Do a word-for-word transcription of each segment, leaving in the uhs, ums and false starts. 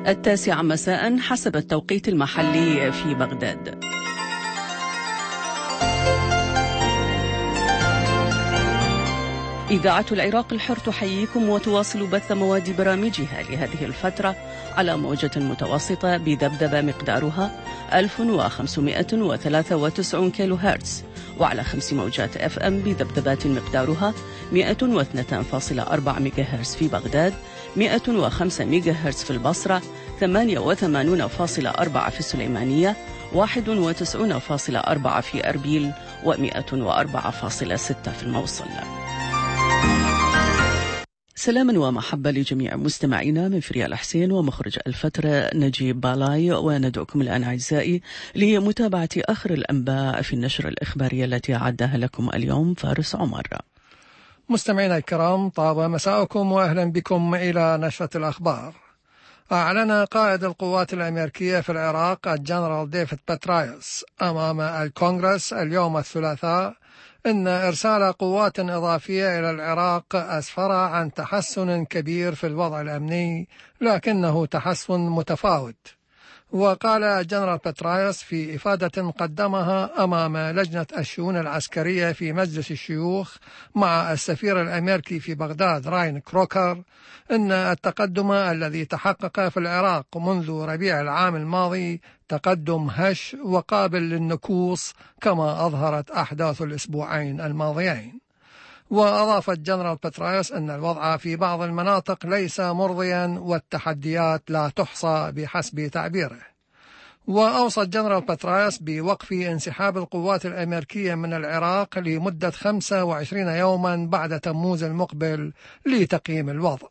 التاسعة مساء حسب التوقيت المحلي في بغداد. إذاعة العراق الحر تحييكم وتواصل بث مواد برامجها لهذه الفترة على موجة متوسطة بذبذبة مقدارها ألف وخمسمائة وثلاثة وتسعين كيلو هرتز، وعلى خمس موجات اف ام بذبذبات مقدارها مائة واثنين فاصلة أربعة ميجا هرتز في بغداد، مائة وخمسة ميجا هرتز في البصرة، ثمانية وثمانين فاصلة أربعة في السليمانية، واحد وتسعين فاصلة أربعة في أربيل، ومائة وأربعة فاصلة ستة في الموصل. سلاما ومحبة لجميع مستمعينا من فريال حسين ومخرج الفترة نجيب بالاي، وندعوكم الآن أعزائي لمتابعة آخر الأنباء في النشرة الإخبارية التي أعدها لكم اليوم فارس عمر. مستمعينا الكرام، طاب مساءكم وأهلا بكم إلى نشرة الأخبار. أعلن قائد القوات الأمريكية في العراق الجنرال ديفيد باترايوس أمام الكونغرس اليوم الثلاثاء إن إرسال قوات إضافية إلى العراق أسفر عن تحسن كبير في الوضع الأمني، لكنه تحسن متفاوت. وقال جنرال باترايوس في إفادة قدمها أمام لجنة الشؤون العسكرية في مجلس الشيوخ مع السفير الأمريكي في بغداد راين كروكر إن التقدم الذي تحقق في العراق منذ ربيع العام الماضي تقدم هش وقابل للنكوص كما أظهرت أحداث الأسبوعين الماضيين. وأضاف الجنرال باترايوس أن الوضع في بعض المناطق ليس مرضيا والتحديات لا تحصى بحسب تعبيره. وأوصى الجنرال باترايوس بوقف انسحاب القوات الأمريكية من العراق لمدة خمسة وعشرين يوما بعد تموز المقبل لتقييم الوضع.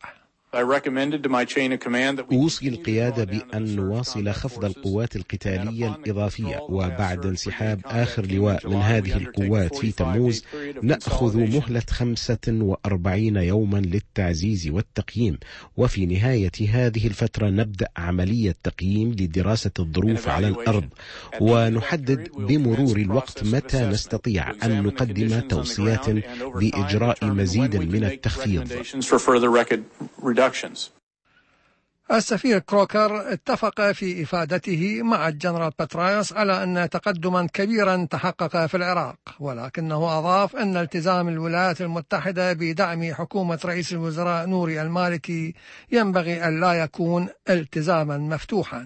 أوصي القيادة بأن نواصل خفض القوات القتالية الإضافية، وبعد انسحاب آخر لواء من هذه القوات في تموز نأخذ مهلة خمسة وأربعين يوما للتعزيز والتقييم، وفي نهاية هذه الفترة نبدأ عملية تقييم لدراسة الظروف على الأرض، ونحدد بمرور الوقت متى نستطيع أن نقدم توصيات لإجراء مزيد من التخفيض. السفير كروكر اتفق في إفادته مع الجنرال باترايوس على أن تقدما كبيرا تحقق في العراق، ولكنه أضاف أن التزام الولايات المتحدة بدعم حكومة رئيس الوزراء نوري المالكي ينبغي أن لا يكون التزاما مفتوحا.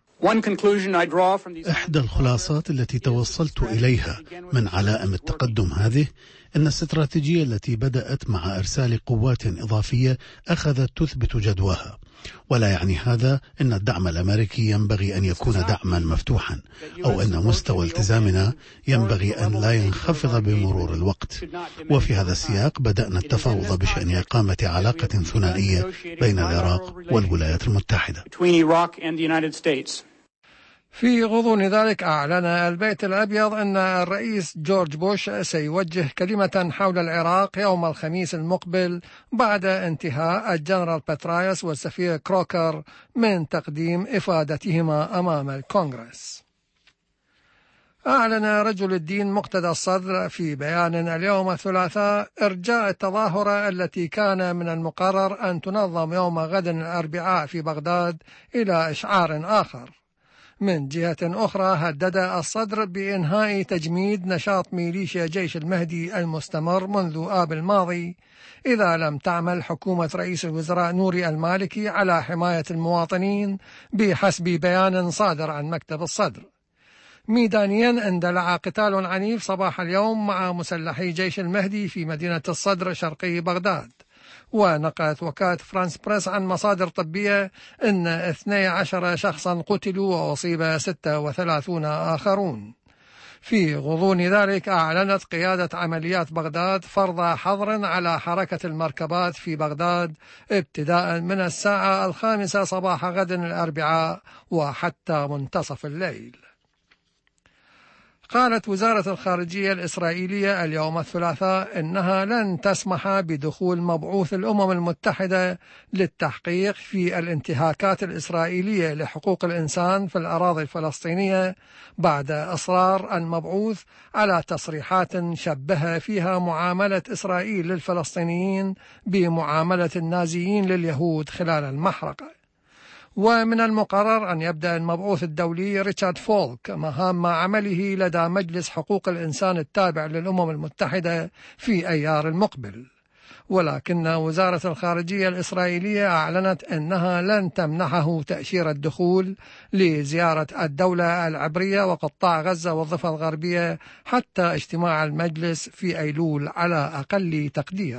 إحدى الخلاصات التي توصلت إليها من علائم التقدم هذه أن الاستراتيجية التي بدأت مع إرسال قوات إضافية أخذت تثبت جدواها، ولا يعني هذا أن الدعم الأمريكي ينبغي أن يكون دعما مفتوحا، أو أن مستوى التزامنا ينبغي أن لا ينخفض بمرور الوقت. وفي هذا السياق بدأنا التفاوض بشأن إقامة علاقة ثنائية بين العراق والولايات المتحدة. في غضون ذلك أعلن البيت الأبيض أن الرئيس جورج بوش سيوجه كلمة حول العراق يوم الخميس المقبل بعد انتهاء الجنرال باترايوس والسفير كروكر من تقديم إفادتهما أمام الكونغرس. أعلن رجل الدين مقتدى الصدر في بيان اليوم الثلاثاء إرجاء التظاهرة التي كان من المقرر أن تنظم يوم غد الأربعاء في بغداد إلى إشعار آخر. من جهة أخرى هدد الصدر بإنهاء تجميد نشاط ميليشيا جيش المهدي المستمر منذ آب الماضي إذا لم تعمل حكومة رئيس الوزراء نوري المالكي على حماية المواطنين بحسب بيان صادر عن مكتب الصدر. ميدانيا اندلع قتال عنيف صباح اليوم مع مسلحي جيش المهدي في مدينة الصدر شرقي بغداد. ونقلت وكالة فرانس بريس عن مصادر طبية أن اثني عشر شخصا قتلوا وأصيب ستة وثلاثين آخرون. في غضون ذلك أعلنت قيادة عمليات بغداد فرض حظر على حركة المركبات في بغداد ابتداء من الساعة الخامسة صباح غد الأربعاء وحتى منتصف الليل. قالت وزارة الخارجية الإسرائيلية اليوم الثلاثاء إنها لن تسمح بدخول مبعوث الأمم المتحدة للتحقيق في الانتهاكات الإسرائيلية لحقوق الإنسان في الأراضي الفلسطينية بعد إصرار المبعوث على تصريحات شبه فيها معاملة إسرائيل للفلسطينيين بمعاملة النازيين لليهود خلال المحرقة. ومن المقرر أن يبدأ المبعوث الدولي ريتشارد فولك مهام عمله لدى مجلس حقوق الإنسان التابع للأمم المتحدة في أيار المقبل، ولكن وزارة الخارجية الإسرائيلية أعلنت أنها لن تمنحه تأشيرة دخول لزيارة الدولة العبرية وقطاع غزة والضفة الغربية حتى اجتماع المجلس في أيلول على أقل تقدير.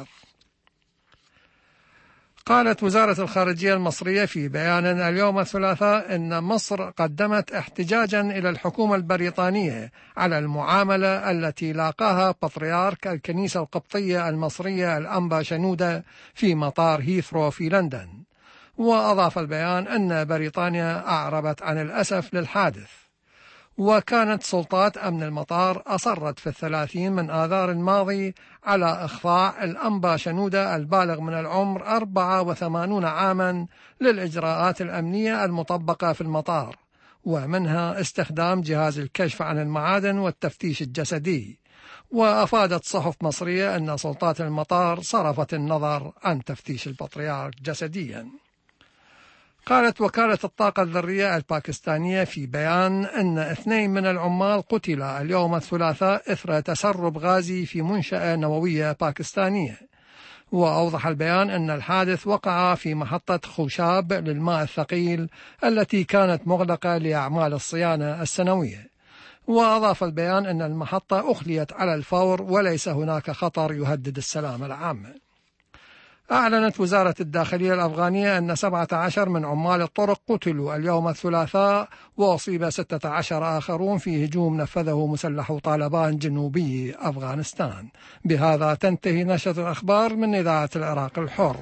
قالت وزارة الخارجية المصرية في بيان اليوم الثلاثاء أن مصر قدمت احتجاجا إلى الحكومة البريطانية على المعاملة التي لاقاها بطريرك الكنيسة القبطية المصرية الأنبا شنودة في مطار هيثرو في لندن. وأضاف البيان أن بريطانيا أعربت عن الأسف للحادث، وكانت سلطات أمن المطار أصرت في الثلاثين من آذار الماضي على إخضاع الأنبا شنودة البالغ من العمر أربعة وثمانين عاما للإجراءات الأمنية المطبقة في المطار، ومنها استخدام جهاز الكشف عن المعادن والتفتيش الجسدي. وأفادت صحف مصرية أن سلطات المطار صرفت النظر عن تفتيش البطريرك جسديا. قالت وكالة الطاقة الذرية الباكستانية في بيان أن اثنين من العمال قتلا اليوم الثلاثاء إثر تسرب غازي في منشأة نووية باكستانية. وأوضح البيان أن الحادث وقع في محطة خوشاب للماء الثقيل التي كانت مغلقة لأعمال الصيانة السنوية. وأضاف البيان أن المحطة أخليت على الفور وليس هناك خطر يهدد السلامة العامة. أعلنت وزارة الداخلية الأفغانية أن سبعة عشر من عمال الطرق قتلوا اليوم الثلاثاء، وأصيب ستة عشر آخرون في هجوم نفذه مسلح طالبان جنوبي أفغانستان. بهذا تنتهي نشرة الأخبار من إذاعة العراق الحر.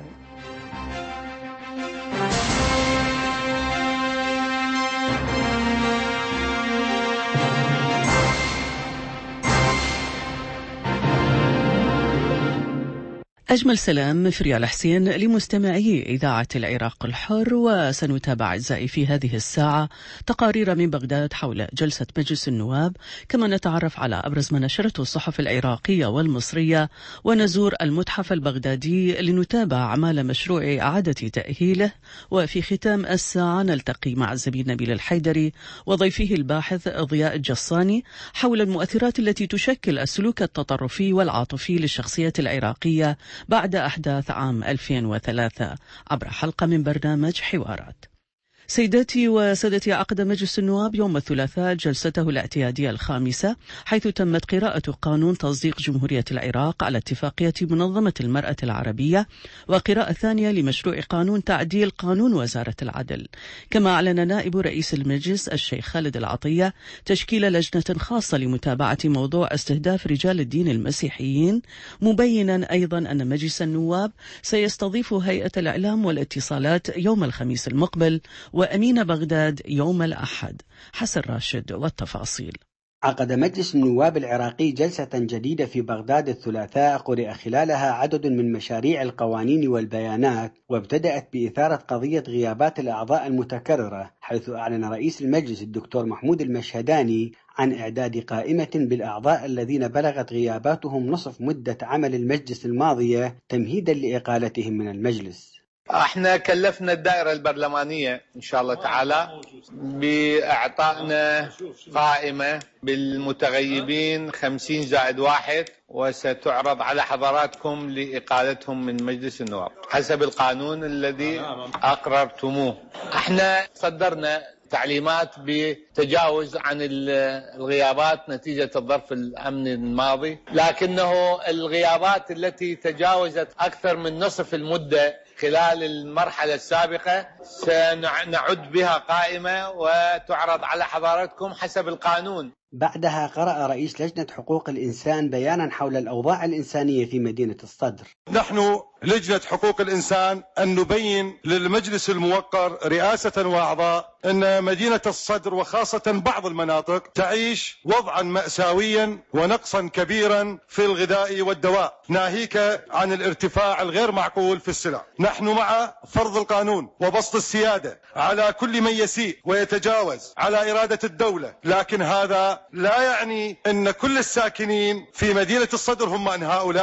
أجمل سلام فريال حسين لمستمعي إذاعة العراق الحر، وسنتابع أعزائي في هذه الساعة تقارير من بغداد حول جلسة مجلس النواب، كما نتعرف على أبرز ما نشرته الصحف العراقية والمصرية، ونزور المتحف البغدادي لنتابع أعمال مشروع إعادة تأهيله. وفي ختام الساعة نلتقي مع الزميل نبيل الحيدري وضيفه الباحث ضياء الجصاني حول المؤثرات التي تشكل السلوك التطرفي والعاطفي للشخصية العراقية بعد أحداث عام ألفين وثلاثة عبر حلقة من برنامج حوارات. سيداتي وسادتي، عقد مجلس النواب يوم الثلاثاء جلسته الاعتيادية الخامسة، حيث تمت قراءة قانون تصديق جمهورية العراق على اتفاقية منظمة المرأة العربية، وقراءة ثانية لمشروع قانون تعديل قانون وزارة العدل. كما أعلن نائب رئيس المجلس الشيخ خالد العطية تشكيل لجنة خاصة لمتابعة موضوع استهداف رجال الدين المسيحيين، مبينا أيضا أن مجلس النواب سيستضيف هيئة الإعلام والاتصالات يوم الخميس المقبل، وأمين بغداد يوم الأحد. حسن راشد والتفاصيل. عقد مجلس النواب العراقي جلسة جديدة في بغداد الثلاثاء، قرئ خلالها عدد من مشاريع القوانين والبيانات، وابتدأت بإثارة قضية غيابات الأعضاء المتكررة، حيث أعلن رئيس المجلس الدكتور محمود المشهداني عن إعداد قائمة بالأعضاء الذين بلغت غياباتهم نصف مدة عمل المجلس الماضية تمهيدا لإقالتهم من المجلس. احنا كلفنا الدائرة البرلمانية ان شاء الله تعالى باعطائنا قائمة بالمتغيبين خمسين زائد واحد، وستعرض على حضراتكم لإقالتهم من مجلس النواب حسب القانون الذي أقررتموه. احنا صدرنا تعليمات بتجاوز عن الغيابات نتيجة الظرف الأمني الماضي، لكنه الغيابات التي تجاوزت أكثر من نصف المدة خلال المرحلة السابقة سنعد بها قائمة وتعرض على حضراتكم حسب القانون. بعدها قرأ رئيس لجنة حقوق الإنسان بيانا حول الأوضاع الإنسانية في مدينة الصدر. نحن لجنة حقوق الإنسان أن نبين للمجلس الموقر رئاسة وأعضاء أن مدينة الصدر وخاصة بعض المناطق تعيش وضعا مأساويا ونقصا كبيرا في الغذاء والدواء، ناهيك عن الارتفاع الغير معقول في السلع. نحن مع فرض القانون وبسط السيادة على كل من يسيء ويتجاوز على إرادة الدولة، لكن هذا لا يعني أن كل الساكنين في مدينة الصدر هم من هؤلاء.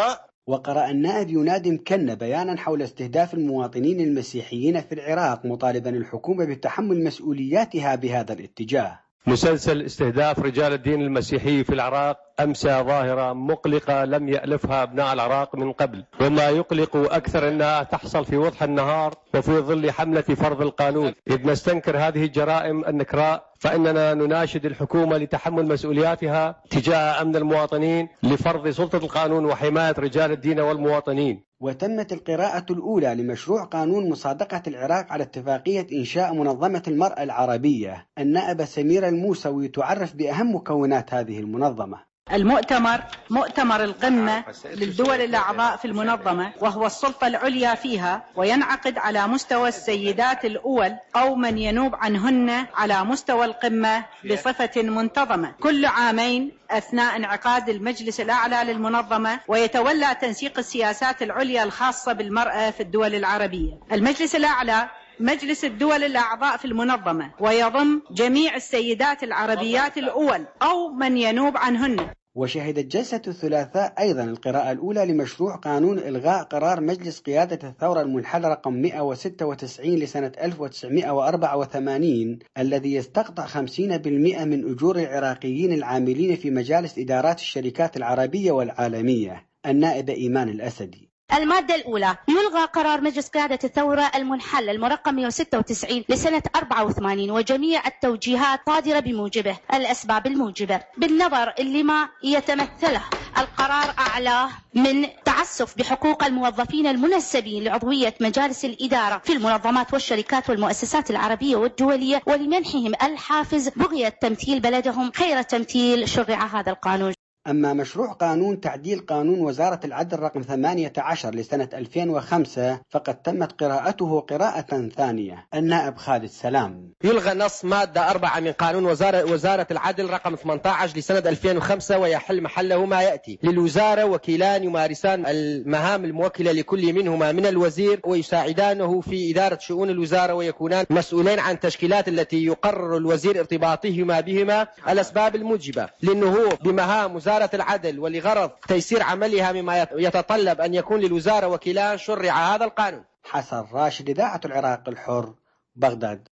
وقرأ النائب ينادي مكنة بيانا حول استهداف المواطنين المسيحيين في العراق مطالبا الحكومة بتحمل مسؤولياتها بهذا الاتجاه. مسلسل استهداف رجال الدين المسيحي في العراق أمسى ظاهرة مقلقة لم يألفها أبناء العراق من قبل، وما يقلق أكثر أنها تحصل في وضح النهار وفي ظل حملة فرض القانون. إذ نستنكر هذه الجرائم النكراء فإننا نناشد الحكومة لتحمل مسؤولياتها تجاه أمن المواطنين لفرض سلطة القانون وحماية رجال الدين والمواطنين. وتمت القراءة الأولى لمشروع قانون مصادقة العراق على اتفاقية إنشاء منظمة المرأة العربية. النائبة سميرة الموسوي تعرف بأهم مكونات هذه المنظمة. المؤتمر مؤتمر القمة للدول الأعضاء في المنظمة، وهو السلطة العليا فيها، وينعقد على مستوى السيدات الأول أو من ينوب عنهن على مستوى القمة بصفة منتظمة كل عامين أثناء انعقاد المجلس الأعلى للمنظمة، ويتولى تنسيق السياسات العليا الخاصة بالمرأة في الدول العربية. المجلس الأعلى مجلس الدول الأعضاء في المنظمة، ويضم جميع السيدات العربيات الأول أو من ينوب عنهن. وشهدت جلسة الثلاثاء أيضا القراءة الأولى لمشروع قانون إلغاء قرار مجلس قيادة الثورة المنحلة رقم مئة وستة وتسعين لسنة ألف وتسعمئة وأربعة وثمانين الذي يستقطع خمسين بالمئة من أجور العراقيين العاملين في مجالس إدارات الشركات العربية والعالمية. النائبة إيمان الأسدي. المادة الأولى: يلغى قرار مجلس قيادة الثورة المنحل المرقم مئة وستة وتسعين لسنة أربعة وثمانين وجميع التوجيهات صادرة بموجبه. الأسباب الموجبة بالنظر لما يتمثله القرار أعلاه من تعسف بحقوق الموظفين المنسبين لعضوية مجالس الإدارة في المنظمات والشركات والمؤسسات العربية والدولية، ولمنحهم الحافز بغية تمثيل بلدهم خير تمثيل شرع هذا القانون. أما مشروع قانون تعديل قانون وزارة العدل رقم ثمانية عشر لسنة ألفين وخمسة فقد تمت قراءته قراءة ثانية. النائب خالد سلام. يلغى نص مادة أربعة من قانون وزارة, وزارة العدل رقم ثمانية عشر لسنة ألفين وخمسة ويحل محله ما يأتي: للوزارة وكيلان يمارسان المهام الموكلة لكل منهما من الوزير ويساعدانه في إدارة شؤون الوزارة ويكونان مسؤولين عن تشكيلات التي يقرر الوزير ارتباطهما بهما. الأسباب الموجبة للنهوض بمهام وزارة العدل ولغرض تيسير عملها مما يتطلب أن يكون للوزارة وكيلان شرع هذا القانون. حسن راشد، إذاعة العراق الحر، بغداد.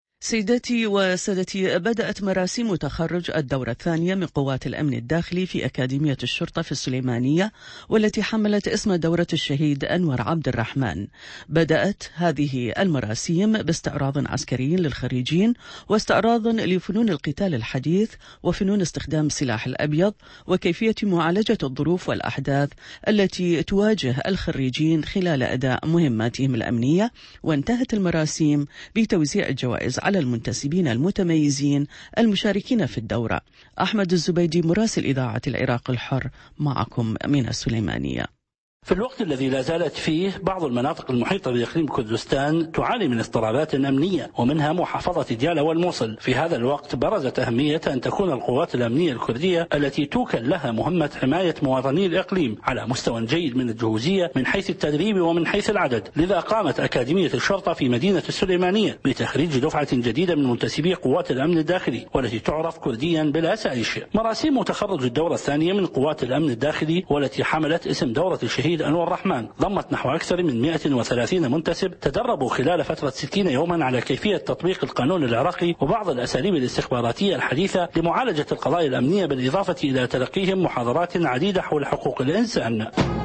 سيداتي وسادتي، بدأت مراسم تخرج الدورة الثانية من قوات الأمن الداخلي في أكاديمية الشرطة في السليمانية، والتي حملت اسم دورة الشهيد أنور عبد الرحمن. بدأت هذه المراسم باستعراض عسكري للخريجين واستعراض لفنون القتال الحديث وفنون استخدام السلاح الأبيض وكيفية معالجة الظروف والأحداث التي تواجه الخريجين خلال أداء مهماتهم الأمنية. وانتهت المراسم بتوزيع الجوائز على المنتسبين المتميزين المشاركين في الدورة. أحمد الزبيدي، مراسل إذاعة العراق الحر، معكم من السليمانية. في الوقت الذي لا زالت فيه بعض المناطق المحيطة بإقليم كردستان تعاني من اضطرابات أمنية ومنها محافظة ديالى والموصل، في هذا الوقت برزت أهمية أن تكون القوات الأمنية الكردية التي توكل لها مهمة حماية مواطني الإقليم على مستوى جيد من الجهوزية من حيث التدريب ومن حيث العدد. لذا قامت أكاديمية الشرطة في مدينة السليمانية بتخريج دفعة جديدة من منتسبي قوات الأمن الداخلي والتي تعرف كرديا بلا سائش. مراسيم تخرج الدورة الثانية من قوات الأمن الداخلي والتي حملت اسم دورة الشهيد أنور الرحمن ضمت نحو أكثر من مئة وثلاثين منتسب تدربوا خلال فترة ستين يوما على كيفية تطبيق القانون العراقي وبعض الأساليب الاستخباراتية الحديثة لمعالجة القضايا الأمنية، بالإضافة إلى تلقيهم محاضرات عديدة حول حقوق الإنسان.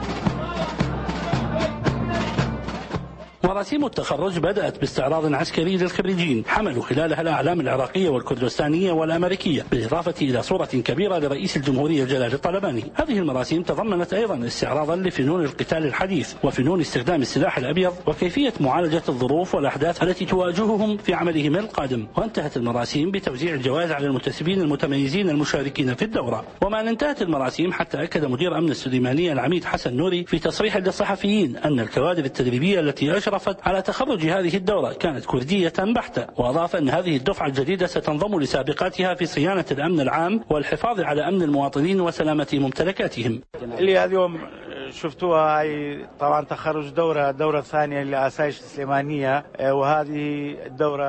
مراسيم التخرج بدأت باستعراض عسكري للخريجين حملوا خلالها الأعلام العراقية والكردستانية والأمريكية، بالإضافة إلى صورة كبيرة لرئيس الجمهورية جلال الطلباني. هذه المراسيم تضمنت أيضا استعراضا لفنون القتال الحديث وفنون استخدام السلاح الأبيض وكيفية معالجة الظروف والأحداث التي تواجههم في عملهم القادم. وانتهت المراسيم بتوزيع الجوائز على المنتسبين المتميزين المشاركين في الدورة. وما أن انتهت المراسيم حتى أكد مدير أمن السليمانية العميد حسن نوري في تصريح للصحفيين أن الكوادر التدريبية التي أشرفت على تخرج هذه الدورة كانت كردية بحتة، وأضاف أن هذه الدفعة الجديدة ستنضم لسابقاتها في صيانة الأمن العام والحفاظ على أمن المواطنين وسلامة ممتلكاتهم. اللي اليوم شفتوها هي طبعا تخرج دورة الدورة الثانية للآسايش السليمانية، وهذه الدورة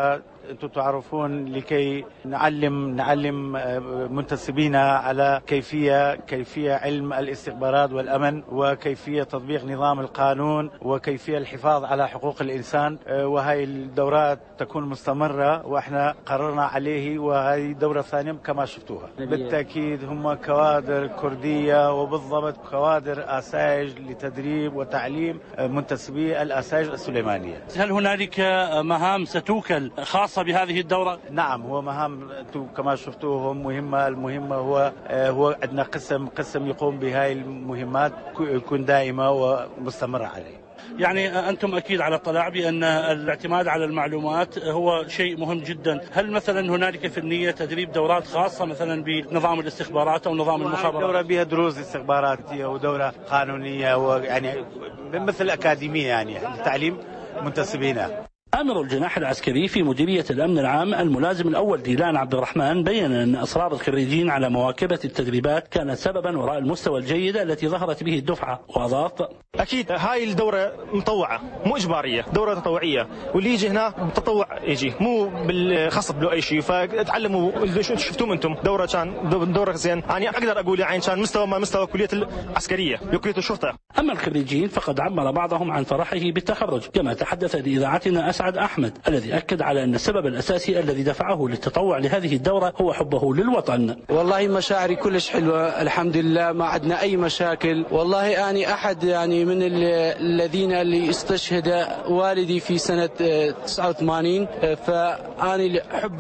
أنتم تعرفون لكي نعلم نعلم منتسبينا على كيفية كيفية علم الاستخبارات والأمن وكيفية تطبيق نظام القانون وكيفية الحفاظ على حقوق الإنسان، وهي الدورات تكون مستمرة وإحنا قررنا عليه، وهذه الدورة الثانية كما شفتوها. بالتأكيد هم كوادر كردية وبالضبط كوادر آساج لتدريب وتعليم منتسبي الآساج السليمانية. هل هنالك مهام ستوكل خاصة بهذه الدورة؟ نعم، هو مهام كما شفتوهم مهمة. المهمة هو هو عندنا قسم قسم يقوم بهاي المهمات يكون دائمة ومستمرة عليه. يعني أنتم أكيد على اطلاع بأن الاعتماد على المعلومات هو شيء مهم جدا. هل مثلا هنالك في النية تدريب دورات خاصة مثلا بنظام الاستخبارات أو نظام المخابرات؟ دورة بها دروس استخباراتية ودورة قانونية ويعني مثل أكاديمية يعني لتعليم منتسبينا. آمر الجناح العسكري في مديرية الأمن العام الملازم الأول ديلان عبد الرحمن بين أن إصرار الخريجين على مواكبة التدريبات كانت سببا وراء المستوى الجيد التي ظهرت به الدفعة، وأضاف: أكيد هاي الدورة مطوعة مو إجبارية، دورة تطوعية، واللي يجي هنا تطوع يجي مو بالخصب له أي شيء. فتعلموا اللي شفتوه أنتم دورة كان دورة زين، أنا أقدر أقول يعني كان مستوى ما مستوى كلية العسكرية كلية الشرطة. أما الخريجين فقد عبر بعضهم عن فرحه بالتخرج، كما تحدث لإذاعتنا أسعد أحمد الذي أكد على أن السبب الأساسي الذي دفعه للتطوع لهذه الدورة هو حبه للوطن. والله مشاعري كلش حلوة الحمد لله، ما عندنا أي مشاكل. والله أنا أحد يعني من الذين اللي استشهد والدي في سنة تسعة وثمانين، فأنا حبا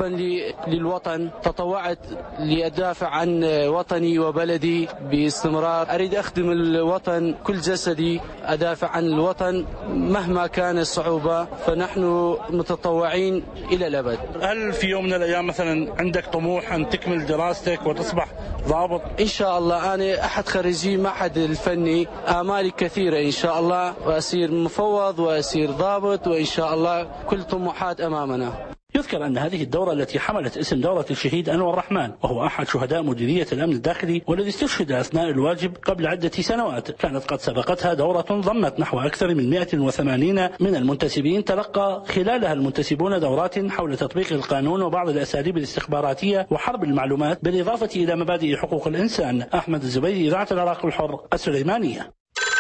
للوطن تطوعت لأدافع عن وطني وبلدي باستمرار. أريد أخدم الوطن كل جسدي، أدافع عن الوطن مهما كان الصعوبة، فنحن متطوعين إلى الأبد. هل في يوم من الأيام مثلا عندك طموح أن تكمل دراستك وتصبح ضابط؟ إن شاء الله، أنا أحد خريجي معهد الفني، آمالي كثيرة إن شاء الله، وأصير مفوض وأصير ضابط، وإن شاء الله كل طموحات أمامنا. يذكر أن هذه الدورة التي حملت اسم دورة الشهيد أنور الرحمن، وهو أحد شهداء مديرية الأمن الداخلي والذي استشهد أثناء الواجب قبل عدة سنوات، كانت قد سبقتها دورة ضمت نحو أكثر من مئة وثمانين من المنتسبين، تلقى خلالها المنتسبون دورات حول تطبيق القانون وبعض الأساليب الاستخباراتية وحرب المعلومات، بالإضافة إلى مبادئ حقوق الإنسان. أحمد الزبيدي، إذاعة العراق الحر، السليمانية.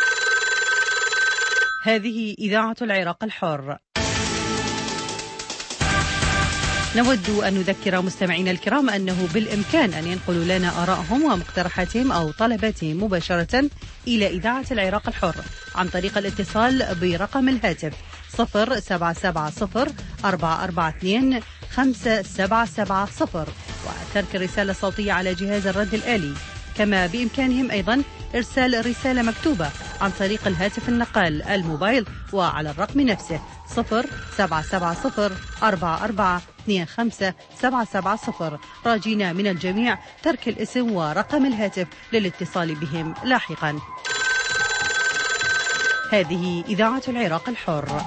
هذه إذاعة العراق الحر. نود أن نذكر مستمعينا الكرام أنه بالإمكان أن ينقلوا لنا آرائهم ومقترحاتهم أو طلباتهم مباشرة إلى إذاعة العراق الحر عن طريق الاتصال برقم الهاتف صفر سبعة سبعة صفر أربعة أربعة اثنين خمسة سبعة سبعة صفر وترك الرسالة الصوتية على جهاز الرد الآلي. كما بإمكانهم أيضا إرسال رسالة مكتوبة عن طريق الهاتف النقال الموبايل وعلى الرقم نفسه صفر سبعة سبعة صفر أربعة أربعة اثنين خمسة سبعة سبعة صفر، راجينا من الجميع ترك الاسم ورقم الهاتف للاتصال بهم لاحقا. هذه إذاعة العراق الحر.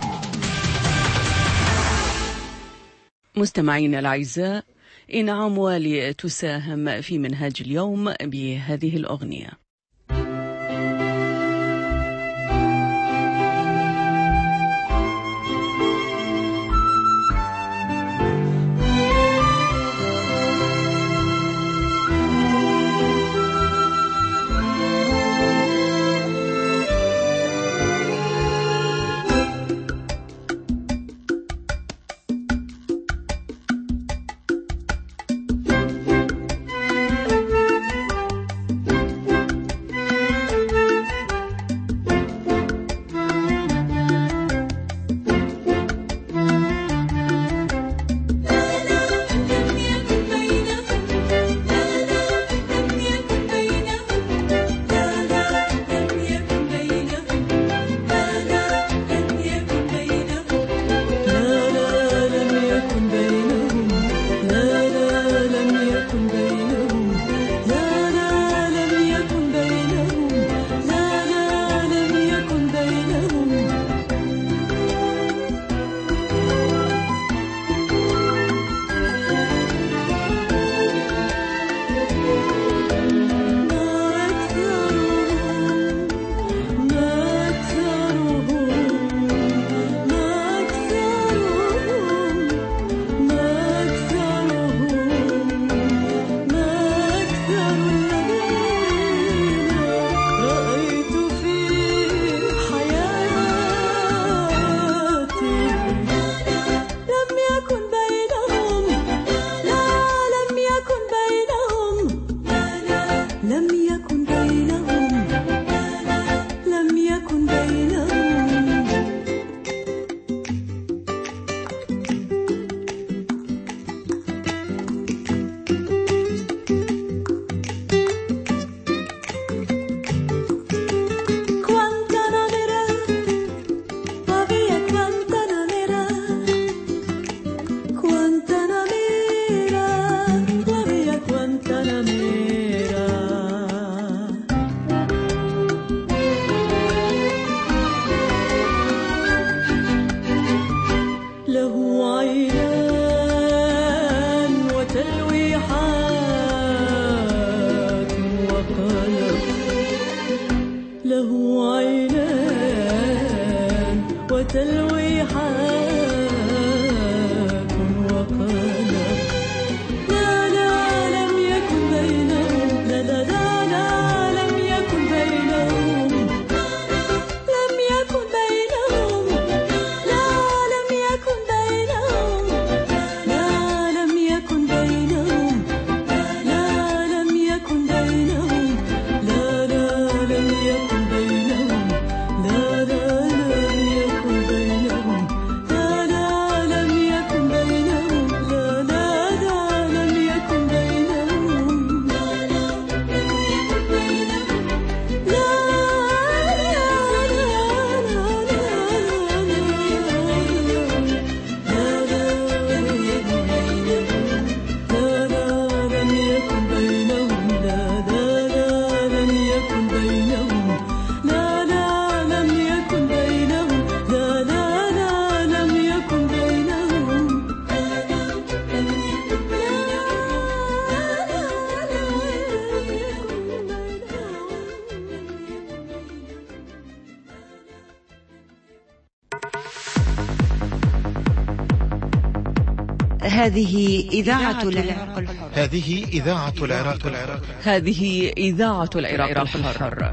مستمعينا الأعزاء، إنعام والي تساهم في منهاج اليوم بهذه الأغنية. وتلوي حاك وقلق. لا لا لم يكن بينهم، لا لا لا لا لم يكن بينهم، لم يكن بينهم، لا لم يكن بينهم، لا لم يكن بينهم، لا لم يكن بينهم، لا لا لم يكن بينهم، لا لا لم يكن بينهم، لا لا لم يكن بينهم، لا لا لا لم يكن بينهم، لا لا لم يكن بينهم، لا هذه إذاعة العراق الحر. هذه إذاعة العراق الحر. هذه إذاعة العراق الحر.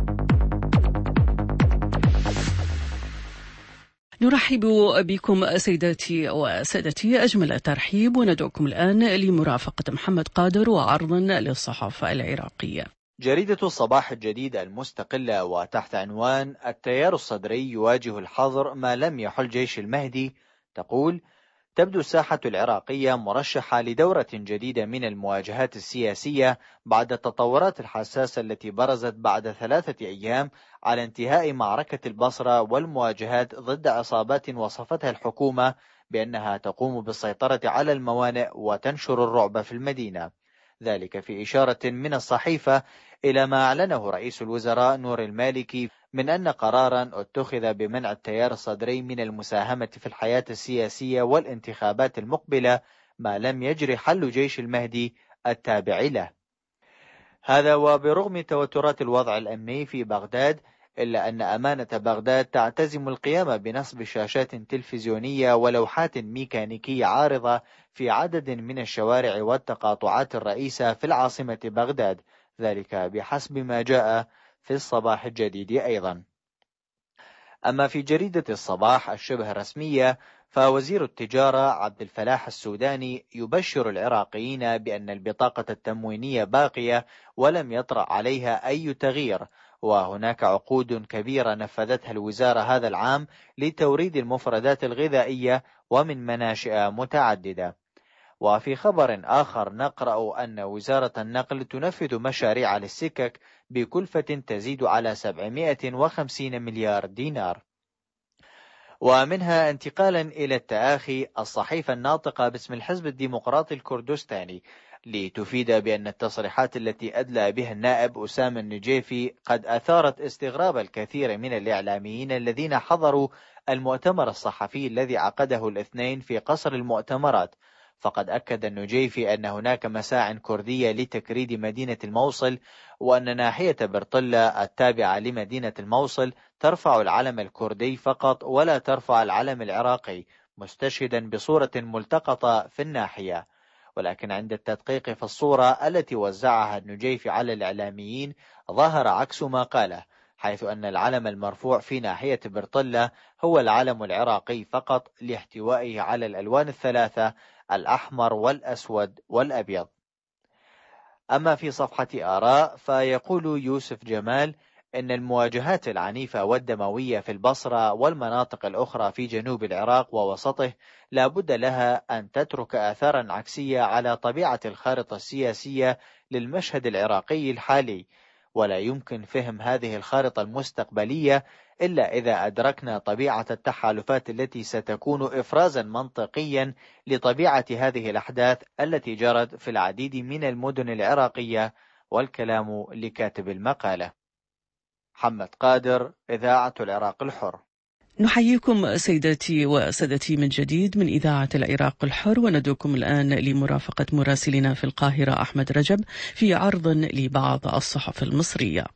نرحب بكم سيداتي وسادتي أجمل الترحيب، وندعوكم الآن لمرافقة محمد قادر وعرض للصحافة العراقية. جريدة الصباح الجديد المستقلة وتحت عنوان التيار الصدري يواجه الحظر ما لم يحل جيش المهدي تقول: تبدو الساحة العراقية مرشحة لدورة جديدة من المواجهات السياسية بعد التطورات الحساسة التي برزت بعد ثلاثة أيام على انتهاء معركة البصرة والمواجهات ضد عصابات وصفتها الحكومة بأنها تقوم بالسيطرة على الموانئ وتنشر الرعب في المدينة، ذلك في إشارة من الصحيفة إلى ما أعلنه رئيس الوزراء نور المالكي من أن قرارا اتخذ بمنع التيار الصدري من المساهمة في الحياة السياسية والانتخابات المقبلة ما لم يجري حل جيش المهدي التابع له. هذا وبرغم توترات الوضع الأمني في بغداد، إلا أن أمانة بغداد تعتزم القيام بنصب شاشات تلفزيونية ولوحات ميكانيكية عارضة في عدد من الشوارع والتقاطعات الرئيسة في العاصمة بغداد، ذلك بحسب ما جاء في الصباح الجديد أيضا. أما في جريدة الصباح الشبه رسمية، فوزير التجارة عبد الفلاح السوداني يبشر العراقيين بأن البطاقة التموينية باقية ولم يطرأ عليها أي تغيير، وهناك عقود كبيرة نفذتها الوزارة هذا العام لتوريد المفردات الغذائية ومن مناشئ متعددة. وفي خبر آخر نقرأ أن وزارة النقل تنفذ مشاريع للسكك بكلفة تزيد على سبعمائة وخمسين مليار دينار. ومنها انتقالا إلى التآخي، الصحيفة الناطقة باسم الحزب الديمقراطي الكردستاني لتفيد بأن التصريحات التي أدلى بها النائب أسامة النجيفي قد أثارت استغراب الكثير من الإعلاميين الذين حضروا المؤتمر الصحفي الذي عقده الاثنين في قصر المؤتمرات. فقد أكد النجيفي أن هناك مساع كردية لتكريد مدينة الموصل، وأن ناحية برطلة التابعة لمدينة الموصل ترفع العلم الكردي فقط ولا ترفع العلم العراقي، مستشهدا بصورة ملتقطة في الناحية. ولكن عند التدقيق في الصورة التي وزعها النجيفي على الإعلاميين ظهر عكس ما قاله، حيث أن العلم المرفوع في ناحية برطلة هو العلم العراقي فقط لاحتوائه على الألوان الثلاثة الأحمر والأسود والأبيض. أما في صفحة آراء، فيقول يوسف جمال إن المواجهات العنيفة والدموية في البصرة والمناطق الأخرى في جنوب العراق ووسطه لا بد لها أن تترك آثارا عكسية على طبيعة الخارطة السياسية للمشهد العراقي الحالي، ولا يمكن فهم هذه الخارطة المستقبلية إلا إذا أدركنا طبيعة التحالفات التي ستكون إفرازا منطقيا لطبيعة هذه الأحداث التي جرت في العديد من المدن العراقية. والكلام لكاتب المقالة. محمد قادر، إذاعة العراق الحر. نحييكم سيداتي وسادتي من جديد من إذاعة العراق الحر، وندعوكم الآن لمرافقة مراسلنا في القاهرة أحمد رجب في عرض لبعض الصحف المصرية.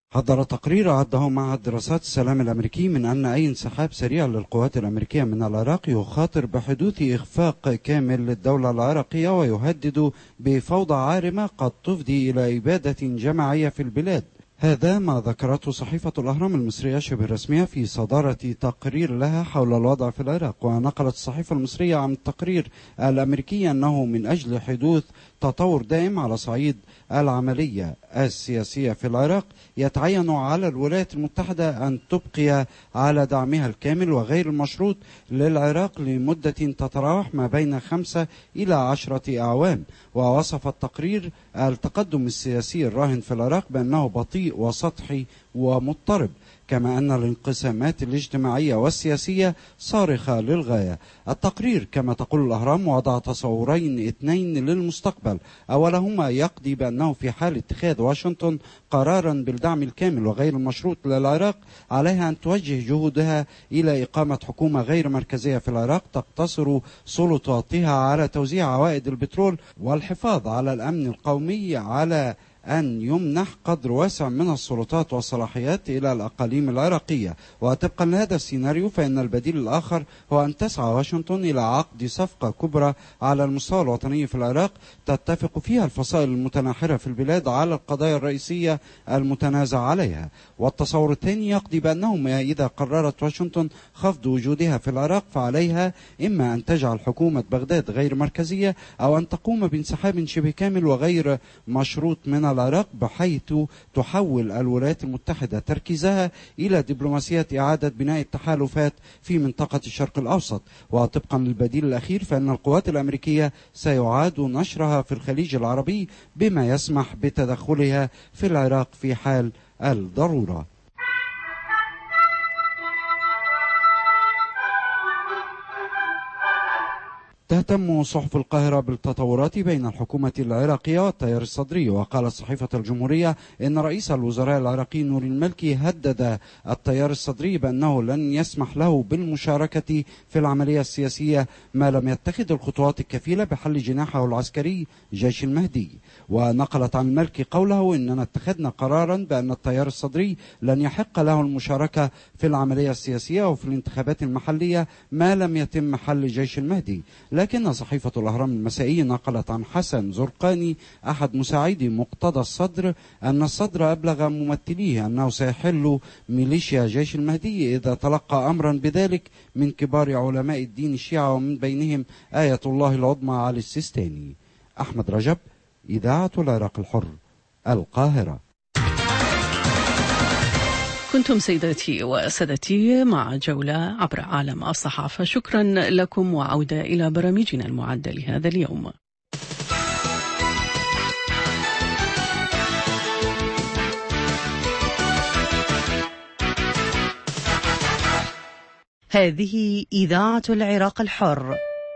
حضر تقرير أعده معهد دراسات السلام الأمريكي من أن أي انسحاب سريع للقوات الأمريكية من العراق يخاطر بحدوث إخفاق كامل للدولة العراقية ويهدد بفوضى عارمة قد تفضي إلى إبادة جماعية في البلاد. هذا ما ذكرته صحيفة الأهرام المصرية شبه رسمية في صدارة تقرير لها حول الوضع في العراق. ونقلت الصحيفة المصرية عن التقرير الأمريكي أنه من أجل حدوث تطور دائم على صعيد العملية السياسية في العراق يتعين على الولايات المتحدة أن تبقي على دعمها الكامل وغير المشروط للعراق لمدة تتراوح ما بين خمسة إلى عشرة أعوام. ووصف التقرير التقدم السياسي الراهن في العراق بأنه بطيء وسطحي ومضطرب، كما أن الانقسامات الاجتماعية والسياسية صارخة للغاية. التقرير كما تقول الأهرام وضع تصورين اثنين للمستقبل، أولهما يقضي بأنه في حال اتخاذ واشنطن قرارا بالدعم الكامل وغير المشروط للعراق عليها أن توجه جهودها إلى إقامة حكومة غير مركزية في العراق تقتصر سلطاتها على توزيع عوائد البترول والحفاظ على الأمن القومي، على أن يمنح قدر واسع من السلطات والصلاحيات إلى الأقاليم العراقية. وطبقا لهذا السيناريو فإن البديل الآخر هو أن تسعى واشنطن إلى عقد صفقة كبرى على المستوى الوطني في العراق تتفق فيها الفصائل المتناحرة في البلاد على القضايا الرئيسية المتنازع عليها. والتصور الثاني يقضي بأنه إذا قررت واشنطن خفض وجودها في العراق فعليها إما أن تجعل حكومة بغداد غير مركزية أو أن تقوم بانسحاب شبه كامل وغير مشروط من العراق، بحيث تحول الولايات المتحدة تركيزها إلى دبلوماسية إعادة بناء التحالفات في منطقة الشرق الأوسط. وطبقا للبديل الأخير فإن القوات الأمريكية سيعاد نشرها في الخليج العربي بما يسمح بتدخلها في العراق في حال الضرورة. تهتم صحف القاهرة بالتطورات بين الحكومة العراقية والتيار الصدري. وقالت صحيفة الجمهورية إن رئيس الوزراء العراقي نور المالكي هدد التيار الصدري بأنه لن يسمح له بالمشاركة في العملية السياسية ما لم يتخذ الخطوات الكفيلة بحل جناحه العسكري جيش المهدي. ونقلت عن المالكي قوله إننا اتخذنا قرارا بأن التيار الصدري لن يحق له المشاركة في العملية السياسية وفي الانتخابات المحلية ما لم يتم حل جيش المهدي. لكن صحيفة الأهرام المسائي نقلت عن حسن زرقاني أحد مساعدي مقتدى الصدر أن الصدر أبلغ ممثليه أنه سيحل ميليشيا جيش المهدي إذا تلقى أمرا بذلك من كبار علماء الدين الشيعة ومن بينهم آية الله العظمى علي السيستاني. أحمد رجب، إذاعة العراق الحر، القاهرة. كنتم سيداتي وسادتي مع جولة عبر عالم الصحافة. شكرا لكم وعودة إلى برامجنا المعدة لهذا اليوم. هذه إذاعة العراق الحر.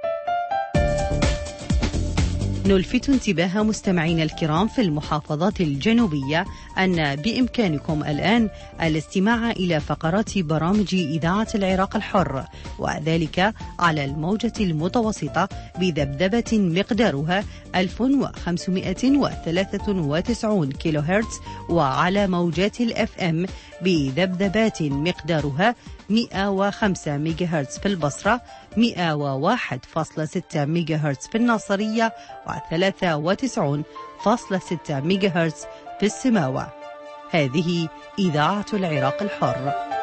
نلفت انتباه مستمعينا الكرام في المحافظات الجنوبية أن بإمكانكم الآن الاستماع إلى فقرات برامج إذاعة العراق الحر، وذلك على الموجة المتوسطة بذبذبة مقدارها ألف وخمسمائة وثلاثة وتسعين كيلو هرتز، وعلى موجات الأف أم بذبذبات مقدارها مئة وخمسة ميجا هرتز في البصرة، مئة وواحد فاصلة ستة ميجا هرتز في الناصرية، وثلاثة وتسعين فاصلة ستة ميجا هرتز في السماوة. هذه إذاعة العراق الحر.